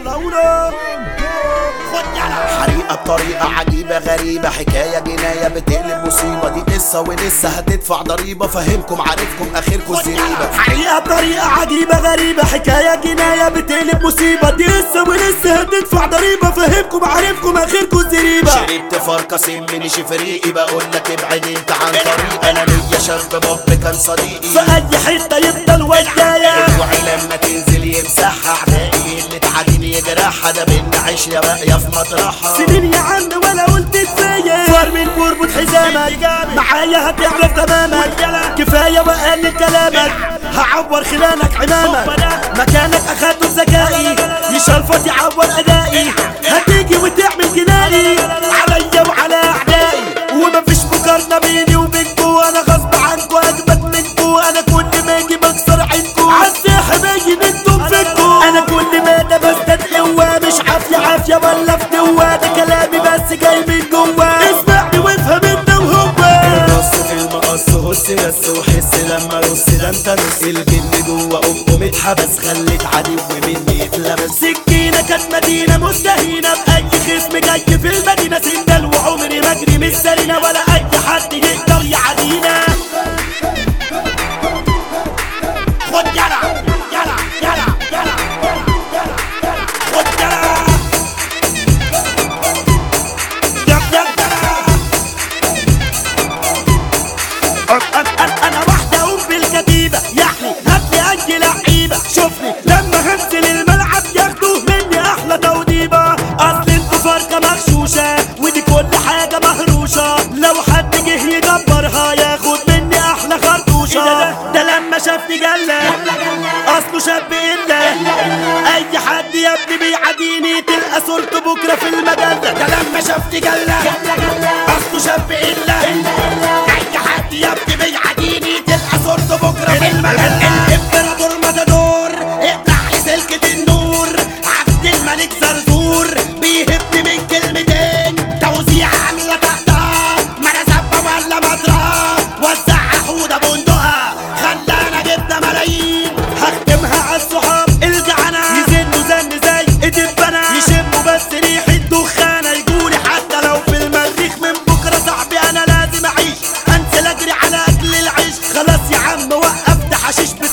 لولا حريقة بطريقة عجيبة غريبة، حكاية جناية بتقلب مصيبة، دي قصة ولسه هتدفع ضريبة، فهمكم عارفكم اخركم الزريبة. حريقة بطريقة عجيبة غريبة، حكاية جناية بتقلب مصيبة، دي قصة ولسه هتدفع ضريبة، فهمكم عارفكم اخركم الزريبة. شربت فرقة سمنيش فريقي، بقولك ابعد انت عن طريقي، انا ليا شاب باب كان صديقي، في اي حتة يفضل ويايا، الوعي لما تنزل يمسحها، اعدائي اللي تعاديني يجرحها، ده بينا عيش يا باقية في مطرحها. سنين يا عم ولا قلت كفاية، صار من بربط حزامك معايا هتعرف تمامك، كفاية وقلل كلامك هعور خلانك عمامك، مكانك اخدته بذكائي يشلفط يعور ادائي، هتيجي وتعمل جنائي عليا وعلى اعدائي، ومفيش مقارنة بيني وبينكو، انا غصب عنكو اجمد منكو، انا كل ما اجي بكسر عينكو عالساحة باين انتم فيكو، انا كل ما ده بزداد قوة، مش عافية عافية ولا فتوة، ده كلامي بس جاي من جوا، اسمعني وافهم انت وهو. الرص في المقص هص بس وحس لما رص ده انت نص، الجن جوا امه متحبس، خليت عدو مني يتلبس، سكينة كانت مدينة مستهينة بأي خصم جاي في المدينة، سندل وعمري ما اجري من السرينة، ولا أي حد يقدر يعدينا. خد يلا يلا يلا يلا يلا خد يلا أنا واحدة أقوم بالكتيبة، يعني هاتلي أي لعيبة، شوفني لما هنزل الملعب ياخدوا مني أحلى توديبة، أصل انتوا فرقة مغشوشة ودي كل حاجة مهروشة، لو حد جه يجبرها ياخد مني أحلى خرطوشة، ده لما شافني جلة أصله شاب إلا، أي حد يا ابني بيعاديني تلقى صورته بكرة في المجلة، ده لما شافني جلة أصله شاب إلا، أي حد يا ابني بيعاديني تلقى صورته بكرة في المجلة. الإمبراطور ماتادور اقطع لي سلكة النور، عبد الملك زرزور بيهبني من كلمتين، توزيع عاملة تقطع ما أنا زبة ولا مطرة، وزعها حودة بندقها خلانا جبنا ملايين، هختمها عالصحاب الجعنة يزنوا زن زي الدبانة، يشموا بس ريحة دخانة، يقولي حتى لو في المريخ من بكرة صاحبي أنا لازم أعيش، أنزل أجري على أكل العيش، خلاص يا عم وقفت حشيش